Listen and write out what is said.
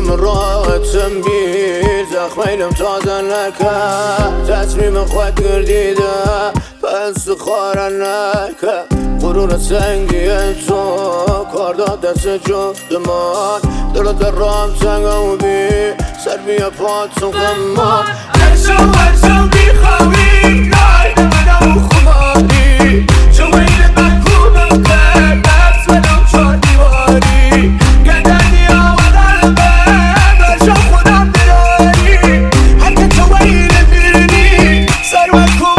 من راحتم بیر زخمینم تازه نکرد تصمیم خود گردیده پس خارن نکرد غرور سنگی تو کار داد دست جفت من دلت در رام سنگم بی سر بیا پاتم غمان هرشو بیخوابی نای منو خماری چون ویل مکوبم کرد نفس بدم چار دیواری گردنی آمدن برشو خودم بیاری هر که تو ویل بیرنی سر